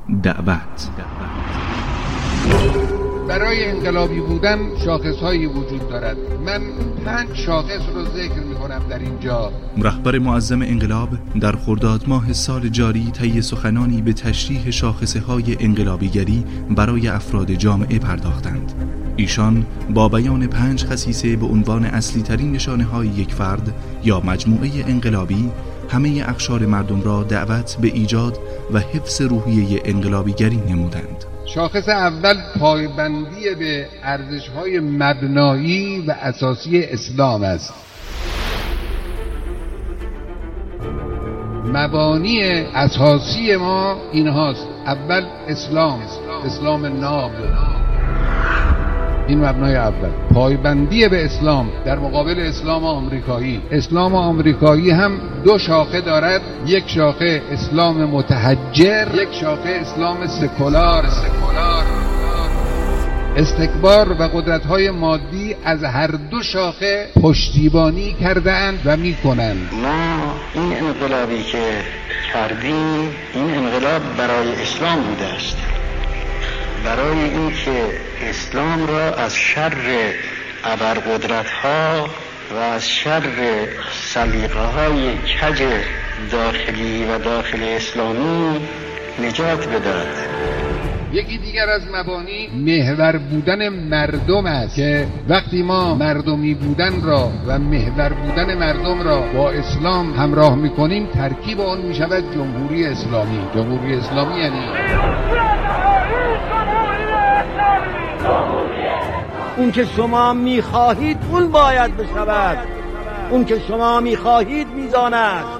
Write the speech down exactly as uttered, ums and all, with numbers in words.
دعوت. برای انقلابی بودن شاخصهایی وجود دارد. من پنج شاخص رو ذکر می‌کنم در اینجا. رهبر معظم انقلاب در خرداد ماه سال جاری طی سخنانی به تشریح شاخصه‌های انقلابیگری برای افراد جامعه پرداختند. ایشان با بیان پنج خصیصه به عنوان اصلی ترین نشانه‌های یک فرد یا مجموعه انقلابی همه اقشار مردم را دعوت به ایجاد و حفظ روحیه انقلابیگری نمودند. شاخص اول پایبندی به ارزش‌های مبنایی و اساسی اسلام است. مبانی اساسی ما اینهاست. اول اسلام، اسلام ناب، این مبنای اول. پایبندی به اسلام در مقابل اسلام آمریکایی. اسلام آمریکایی هم دو شاخه دارد، یک شاخه اسلام متحجر، یک شاخه اسلام سکولار. استکبار و قدرت‌های مادی از هر دو شاخه پشتیبانی کردند و می‌کنند. ما این انقلابی که کردیم، این انقلاب برای اسلام بوده است، برای اینکه اسلام را از شر ابرقدرت‌ها و از شر سلیقه‌های کج داخلی و داخل اسلامی نجات بدهد. یکی دیگر از مبانی محور بودن مردم است که وقتی ما مردمی بودن را و محور بودن مردم را با اسلام همراه می‌کنیم، ترکیب آن می‌شود جمهوری اسلامی. جمهوری اسلامی یعنی اون که شما می‌خواهید اون باید بشود، اون که شما می‌خواهید میزان است.